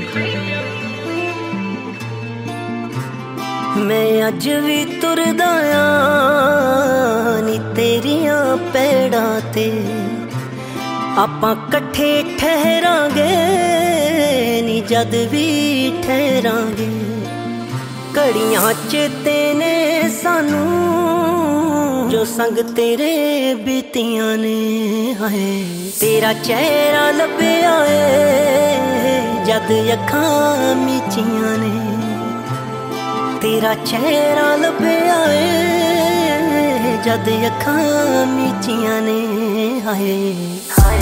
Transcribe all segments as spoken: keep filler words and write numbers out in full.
मैं अज भी तुरदा आ नी तेरियां पैड़ां ते, आपां कट्ठे ठहरांगे नी जद भी ठहरांगे। घड़ियां चेते ने सानू जो संग तेरे बीतियां ने। हाय तेरा चेहरा लभ्या ए जद अखां मीचियां ने। तेरा चेहरा लभ्या ए जद अखां मीचियां ने। हाय हाय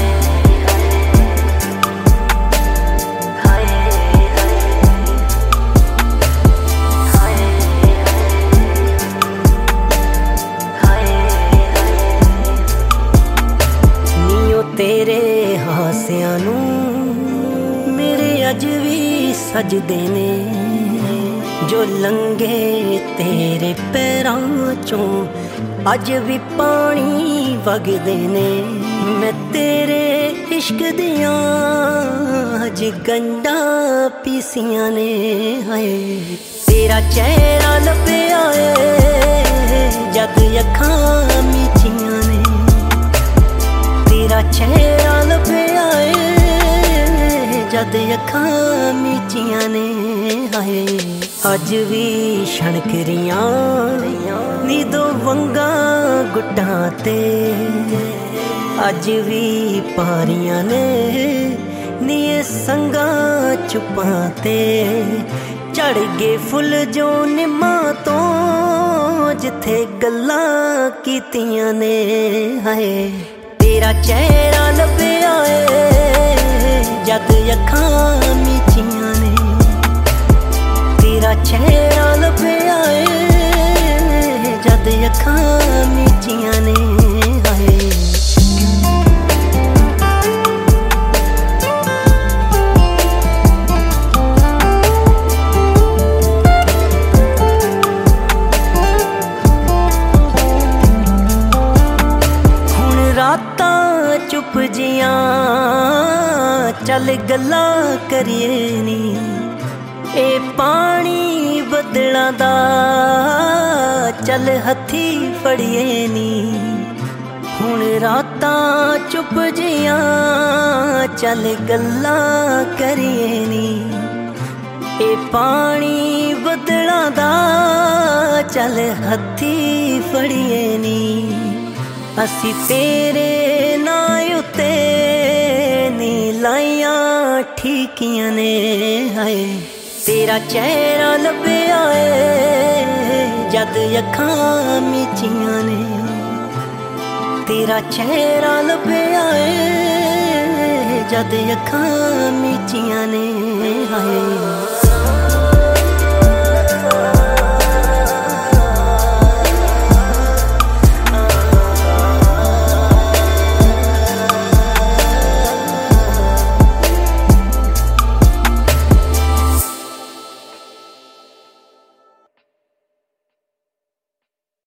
तेरे हासियां नू मेरे अज भी सजदे ने। जो लंघे तेरे पैरां चों अज भी पानी वगदे ने। मैं तेरे इश्क दियां अज गंढां पीसियां ने। हाय तेरा चेहरा लभ्या ए जद अखां मीचियां ने। तेरा चेहरा लभ्या ए जद अखां मीचियां ने। हाय अज भी छणकरियां नी दो वंगा गुट्टां ते। अज भी पारियां ने नी संगा चुप्पां ते। झड़ गए फुल जो निम्मां तो जिथे गल्लां कीतियां ने। हाय तेरा चेहरा लभ्या ए जद अखां मीचियां ने। तेरा चेहरा लभ्या ए जद अखां मीचियां ने। हाय चुप जियां चल गल्लां करिए नी। ए पानी बदलां दा चल हथी फड़िए नी। हुण रातां चुप जियां चल गल्लां करिए नी। ए पानी बदलां दा चल हथी फड़िए नी। असी तेरे नां उत्ते नी लाइयां ठीकियां ने। हाय तेरा चेहरा लभ्या ए जद अखां मीचियां ने। तेरा चेहरा लभ्या ए जद अखां मीचियां ने। हाय